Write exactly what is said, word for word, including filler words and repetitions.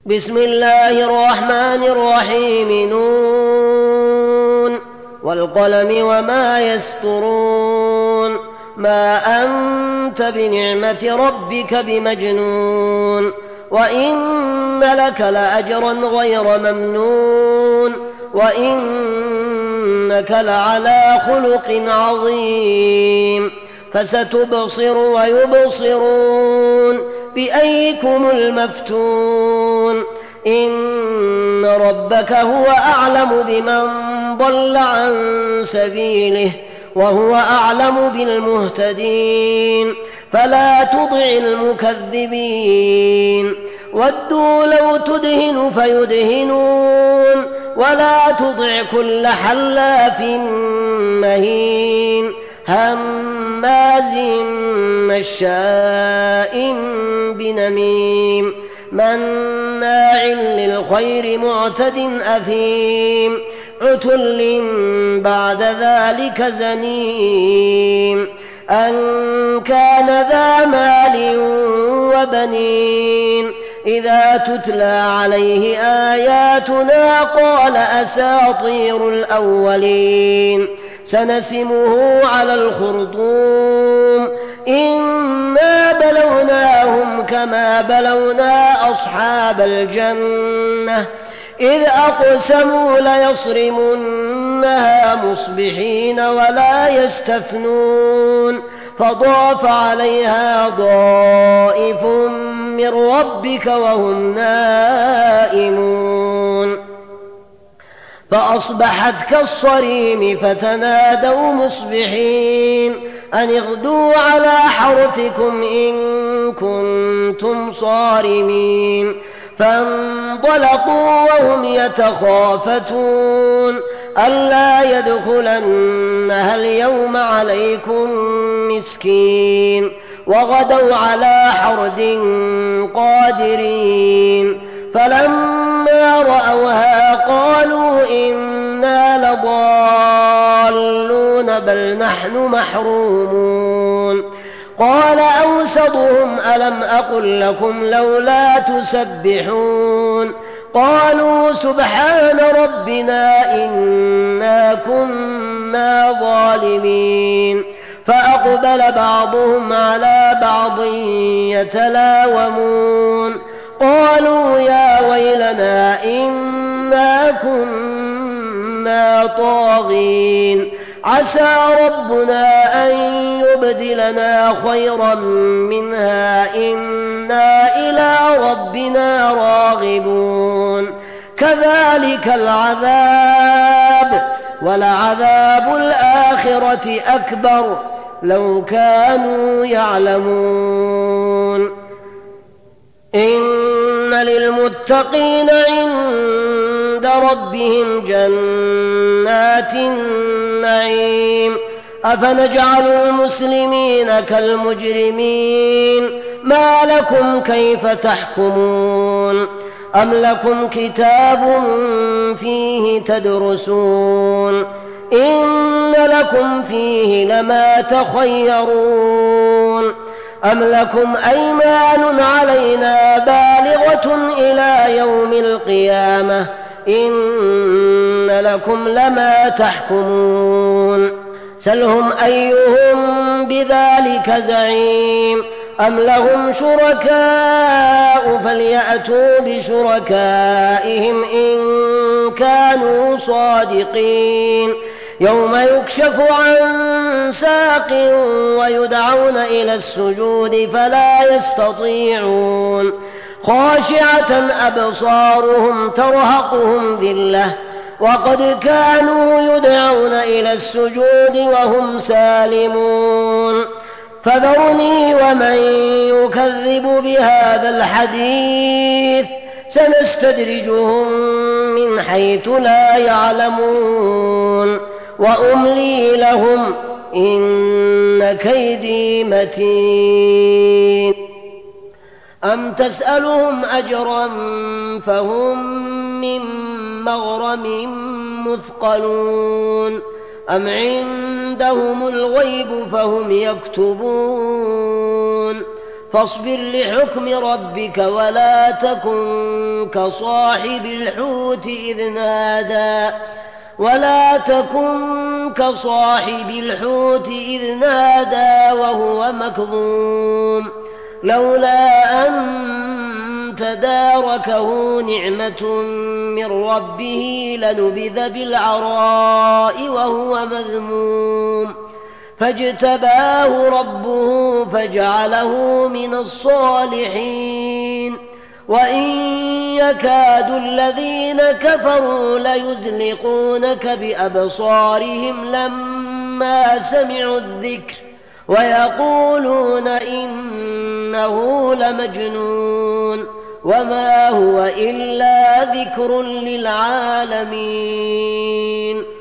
بسم الله الرحمن الرحيم. نون والقلم وما يسطرون. ما أنت بنعمة ربك بمجنون، وإن لك لأجرا غير ممنون، وإنك لعلى خلق عظيم. فستبصر ويبصرون بأيكم المفتون. إن ربك هو أعلم بمن ضل عن سبيله وهو أعلم بالمهتدين. فلا تطع المكذبين. ودوا لو تدهن فيدهنون، ولا تطع كل حلاف مهين هماز مشاء بنميم مناع للخير معتد أثيم عتل بعد ذلك زنيم أن كان ذا مال وبنين. إذا تتلى عليه آياتنا قال أساطير الأولين. سنسمه على الخرطوم. إنا بلوناهم كما بلونا أصحاب الجنة إذ أقسموا ليصرمنها مصبحين ولا يستثنون. فطاف عليها طائف من ربك وهم نائمون فأصبحت كالصريم فتنادوا مصبحين أن اغدوا على حرثكم إن كنتم صارمين. فانطلقوا وهم يتخافتون ألا يدخلنها اليوم عليكم مسكين. وغدوا على حرد قادرين. فلما رأوها قالوا إنا لضالون بل نحن محرومون. قال أوسطهم ألم أقل لكم لولا تسبحون. قالوا سبحان ربنا إنا كنا ظالمين. فأقبل بعضهم على بعض يتلاومون قالوا يا ويلنا إنا كنا طاغين عسى ربنا أن يبدلنا خيرا منها إنا إلى ربنا راغبون. كذلك العذاب ولعذاب الآخرة أكبر لو كانوا يعلمون. إن للمتقين عند ربهم جنات النعيم. أفنجعل المسلمين كالمجرمين ما لكم كيف تحكمون. أم لكم كتاب فيه تدرسون إن لكم فيه لما تخيرون. أم لكم أيمان علينا بالغة إلى يوم القيامة إن لكم لما تحكمون. سلهم أيهم بذلك زعيم. أم لهم شركاء فليأتوا بشركائهم إن كانوا صادقين. يوم يكشف عن ساق ويدعون إلى السجود فلا يستطيعون. خاشعة أبصارهم ترهقهم ذلة وقد كانوا يدعون إلى السجود وهم سالمون. فذرني ومن يكذب بهذا الحديث سنستدرجهم من حيث لا يعلمون وأملي لهم إن كيدي متين. أم تسألهم أجرا فهم من مغرم مثقلون أم عندهم الغيب فهم يكتبون. فاصبر لحكم ربك ولا تكن كصاحب الحوت إذ نادى ولا تكن كصاحب الحوت إذ نادى وهو مكظوم لولا أن تداركه نعمة من ربه لنبذ بالعراء وهو مذموم فاجتباه ربه فجعله من الصالحين وإن يكاد الذين كفروا ليزلقونك بأبصارهم لما سمعوا الذكر ويقولون إنه لمجنون وما هو إلا ذكر للعالمين